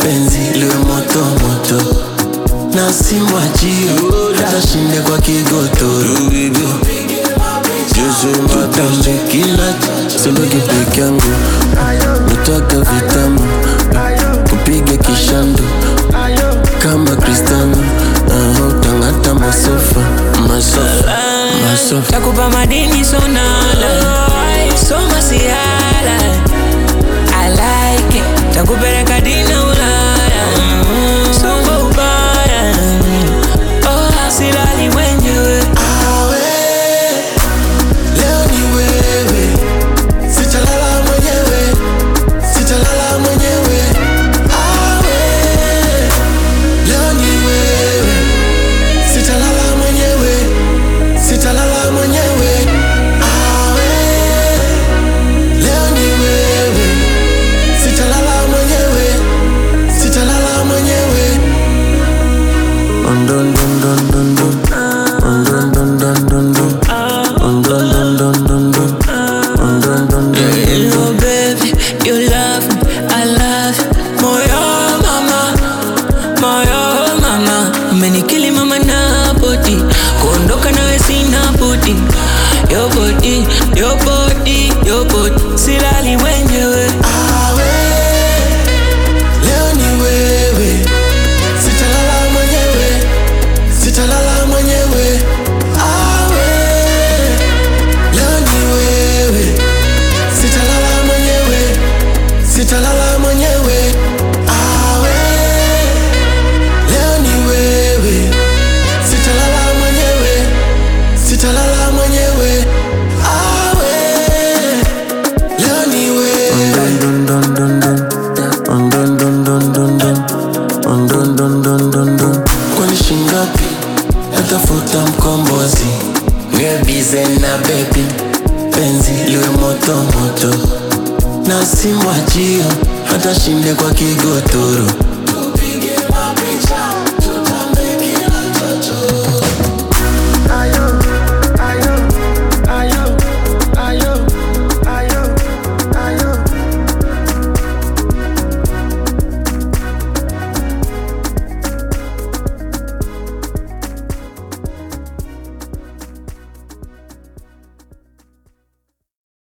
penzi liwe moto moto, na simwachio hata shinde kwa kigotoro. Tutambe kila suluki peke yangu, nataka vitamu kupiga kishando kama Cristiano. Utangata masofa takupa madini sonala, soma sihala, I like it. Takupeleka dina Ulaya, soma ubaya, oh silali mwenyewe. Leo ni wewe, sitalala mwenyewe, sitalala mwenyewe. Leo ni wewe, sitalala mwenyewe, sitalala mwenyewe. Leo ni wewe, sitalala mwenyewe, sitalala mwenyewe. Dun dun dun dun dun. Dun dun dun dun dun. Oh baby, you love me, I love you. Moyo mama, moyo mama, umenikili mama na body, kuondoka nawe sina budi. Your body, your body, your body, silali mwenyewe. Leo ni wewe, sitalala mwenyewe, sitalala mwenyewe. Leo ni wewe, sitalala mwenyewe, sitalala mwenyewe. Leo ni wewe, sitalala mwenyewe, sitalala mwenyewe. Leo ni wewe. Kwani shingapi natafuta mkombozi, niwe bize na baby, penzi liwe moto moto, na simwachio hata shinde kwa kigotoro. Tupige mapicha, tutambe kila chocho.